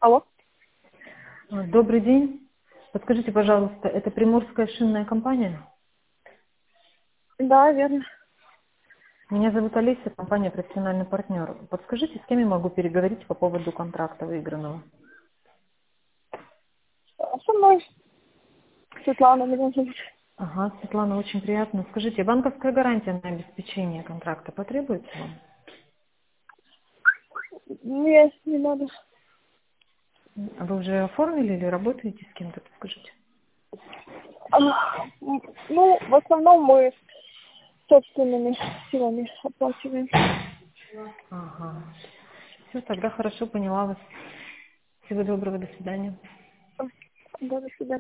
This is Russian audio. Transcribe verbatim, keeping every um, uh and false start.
Алло. А, Добрый день. Подскажите, пожалуйста, это Приморская шинная компания? Да, верно. Меня зовут Олеся, компания «Профессиональный партнер». Подскажите, с кем я могу переговорить по поводу контракта выигранного? А со мной Светлана меня зовут. Ага, Светлана, очень приятно. Скажите, банковская гарантия на обеспечение контракта потребуется вам? Нет, не надо. А вы уже оформили или работаете с кем-то, подскажите? А, м, Ну, в основном мы собственными силами оплачиваем. Ага. Все, тогда хорошо, поняла вас. Всего доброго, до свидания. Да, до свидания.